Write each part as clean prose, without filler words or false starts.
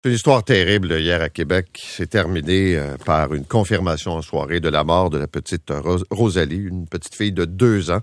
C'est une histoire terrible hier à Québec. C'est terminé par une confirmation en soirée de la mort de la petite Rosalie, une petite fille de 2 ans.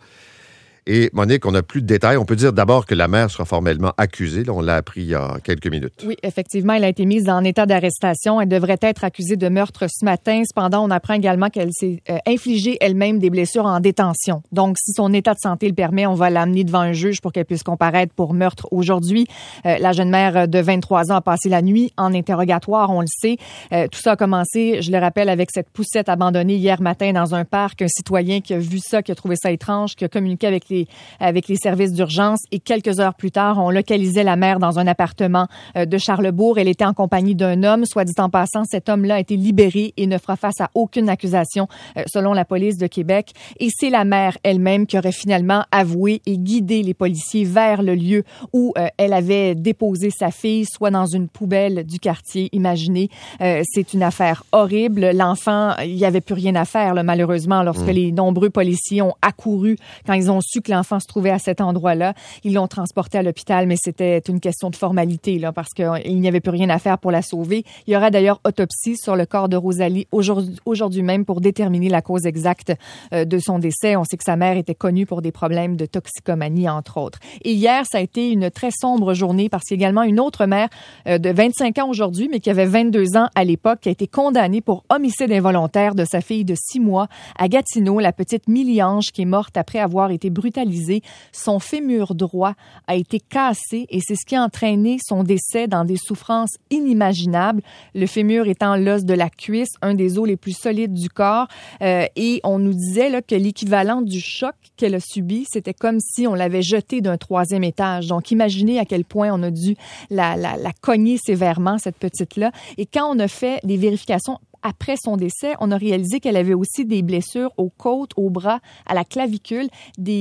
Et Monique, on n'a plus de détails. On peut dire d'abord que la mère sera formellement accusée. Là, on l'a appris il y a quelques minutes. Oui, effectivement, elle a été mise en état d'arrestation. Elle devrait être accusée de meurtre ce matin. Cependant, on apprend également qu'elle s'est infligée elle-même des blessures en détention. Donc, si son état de santé le permet, on va l'amener devant un juge pour qu'elle puisse comparaître pour meurtre aujourd'hui. La jeune mère de 23 ans a passé la nuit en interrogatoire, on le sait. Tout ça a commencé, je le rappelle, avec cette poussette abandonnée hier matin dans un parc. Un citoyen qui a vu ça, qui a trouvé ça étrange, qui a communiqué avec les services d'urgence et quelques heures plus tard, on localisait la mère dans un appartement de Charlesbourg. Elle était en compagnie d'un homme. Soit dit en passant, cet homme-là a été libéré et ne fera face à aucune accusation selon la police de Québec. Et c'est la mère elle-même qui aurait finalement avoué et guidé les policiers vers le lieu où elle avait déposé sa fille, soit dans une poubelle du quartier. Imaginez, c'est une affaire horrible. L'enfant, il n'y avait plus rien à faire, là, malheureusement, lorsque les nombreux policiers ont accouru quand ils ont su que l'enfant se trouvait à cet endroit-là. Ils l'ont transporté à l'hôpital, mais c'était une question de formalité, là, parce qu'il n'y avait plus rien à faire pour la sauver. Il y aura d'ailleurs autopsie sur le corps de Rosalie aujourd'hui même pour déterminer la cause exacte de son décès. On sait que sa mère était connue pour des problèmes de toxicomanie, entre autres. Et hier, ça a été une très sombre journée parce qu'il y a également une autre mère de 25 ans aujourd'hui, mais qui avait 22 ans à l'époque, qui a été condamnée pour homicide involontaire de sa fille de 6 mois à Gatineau, la petite Milly-Ange, qui est morte après avoir été brutalisée. Son fémur droit a été cassé et c'est ce qui a entraîné son décès dans des souffrances inimaginables. Le fémur étant l'os de la cuisse, un des os les plus solides du corps. Et on nous disait là, que l'équivalent du choc qu'elle a subi, c'était comme si on l'avait jetée d'un 3e étage. Donc, imaginez à quel point on a dû la cogner sévèrement, cette petite-là. Et quand on a fait des vérifications après son décès, on a réalisé qu'elle avait aussi des blessures aux côtes, aux bras, à la clavicule,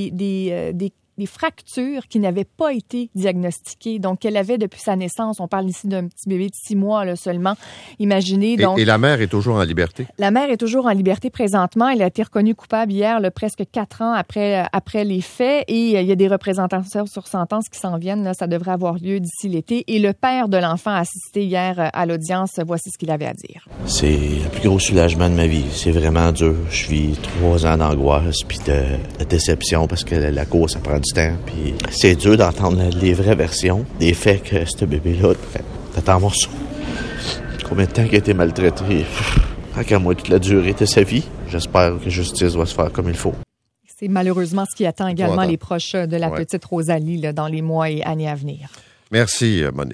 des fractures qui n'avaient pas été diagnostiquées. Donc, qu'elle avait depuis sa naissance. On parle ici d'un petit bébé de 6 mois là, seulement. Imaginez. Donc, et la mère est toujours en liberté? La mère est toujours en liberté présentement. Elle a été reconnue coupable hier, là, presque 4 ans après les faits. Et il y a des représentations sur sentence qui s'en viennent. Là, ça devrait avoir lieu d'ici l'été. Et le père de l'enfant a assisté hier à l'audience. Voici ce qu'il avait à dire. C'est le plus gros soulagement de ma vie. C'est vraiment dur. Je vis 3 ans d'angoisse puis de déception parce que la cour, ça prend du temps. Puis c'est dur d'entendre les vraies versions des faits que ce bébé-là t'as en morceaux. Combien de temps qu'il a été maltraité? À moi toute la durée de sa vie. J'espère que la justice va se faire comme il faut. C'est malheureusement ce qui attend également les proches de la petite Rosalie là, dans les mois et années à venir. Merci, Monique.